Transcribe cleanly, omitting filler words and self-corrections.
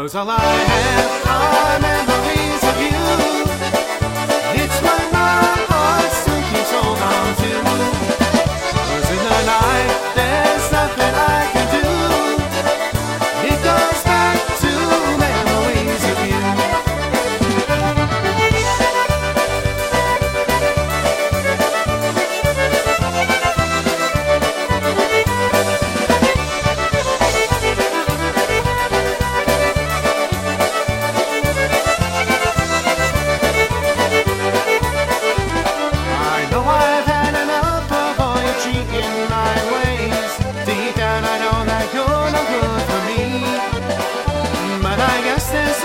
'Cause all I have are memories of you. It's what my heart still keeps hold on to. 'Cause in the night there's nothing I can do. It goes back to memories of you. There's